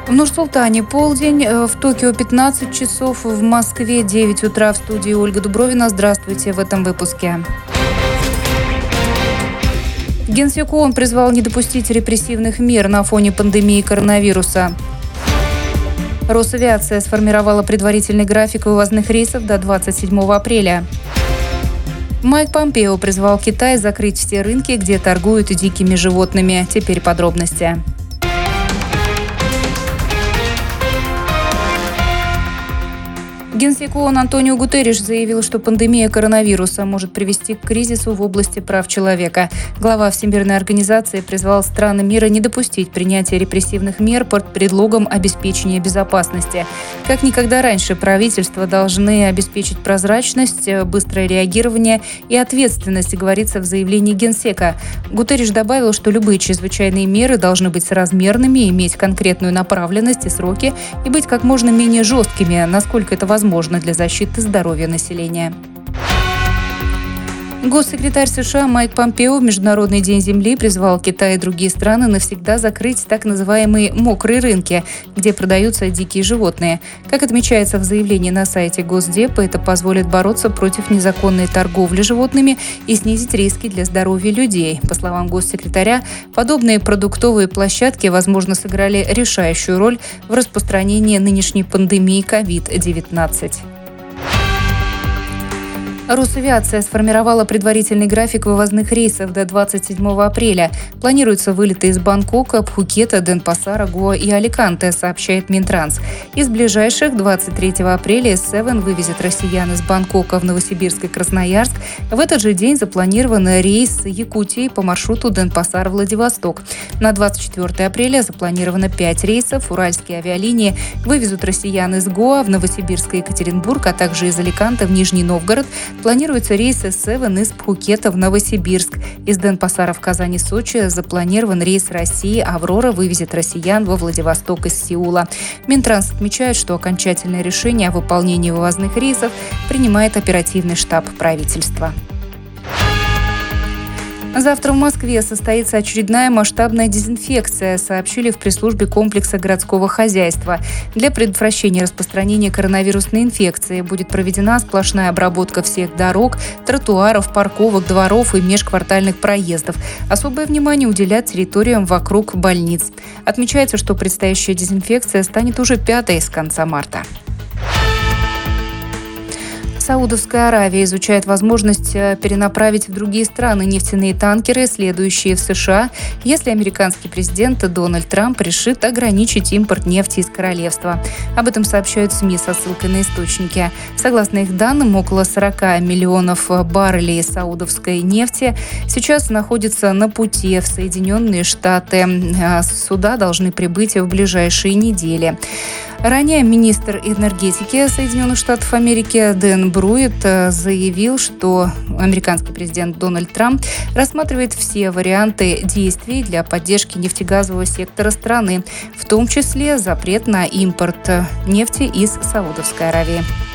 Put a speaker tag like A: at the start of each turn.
A: В Нур-Султане полдень, в Токио 15 часов, в Москве 9 утра. В студии Ольга Дубровина. Здравствуйте в этом выпуске. Генсек ООН призвал не допустить репрессивных мер на фоне пандемии коронавируса. Росавиация сформировала предварительный график вывозных рейсов до 27 апреля. Майк Помпео призвал Китай закрыть все рынки, где торгуют дикими животными. Теперь подробности. Генсек ООН Антонио Гутерриш заявил, что пандемия коронавируса может привести к кризису в области прав человека. Глава Всемирной организации призвал страны мира не допустить принятия репрессивных мер под предлогом обеспечения безопасности. Как никогда раньше правительства должны обеспечить прозрачность, быстрое реагирование и ответственность, говорится в заявлении Генсека. Гутерриш добавил, что любые чрезвычайные меры должны быть соразмерными, иметь конкретную направленность и сроки и быть как можно менее жесткими, насколько это возможно для защиты здоровья населения. Госсекретарь США Майк Помпео в Международный день Земли призвал Китай и другие страны навсегда закрыть так называемые «мокрые рынки», где продаются дикие животные. Как отмечается в заявлении на сайте Госдепа, это позволит бороться против незаконной торговли животными и снизить риски для здоровья людей. По словам госсекретаря, подобные продуктовые площадки, возможно, сыграли решающую роль в распространении нынешней пандемии COVID-19. Росавиация сформировала предварительный график вывозных рейсов до 27 апреля. Планируются вылеты из Бангкока, Пхукета, Денпасара, Гоа и Аликанте, сообщает Минтранс. Из ближайших 23 апреля S7 вывезет россиян из Бангкока в Новосибирск и Красноярск. В этот же день запланирован рейс Якутии по маршруту Денпасар-Владивосток. На 24 апреля запланировано 5 рейсов. Уральские авиалинии вывезут россиян из Гоа в Новосибирск и Екатеринбург, а также из Аликанте в Нижний Новгород. Планируется рейс S7 из Пхукета в Новосибирск. Из Денпасара в Казань и Сочи запланирован рейс России «Аврора» вывезет россиян во Владивосток из Сеула. Минтранс отмечает, что окончательное решение о выполнении вывозных рейсов принимает оперативный штаб правительства. Завтра в Москве состоится очередная масштабная дезинфекция, сообщили в пресс-службе комплекса городского хозяйства. Для предотвращения распространения коронавирусной инфекции будет проведена сплошная обработка всех дорог, тротуаров, парковок, дворов и межквартальных проездов. Особое внимание уделят территориям вокруг больниц. Отмечается, что предстоящая дезинфекция станет уже 5-й с конца марта. Саудовская Аравия изучает возможность перенаправить в другие страны нефтяные танкеры, следующие в США, если американский президент Дональд Трамп решит ограничить импорт нефти из королевства. Об этом сообщают СМИ со ссылкой на источники. Согласно их данным, около 40 миллионов баррелей саудовской нефти сейчас находятся на пути в Соединенные Штаты. Суда должны прибыть в ближайшие недели. Ранее министр энергетики Соединенных Штатов Америки Дэн Бруит заявил, что американский президент Дональд Трамп рассматривает все варианты действий для поддержки нефтегазового сектора страны, в том числе запрет на импорт нефти из Саудовской Аравии.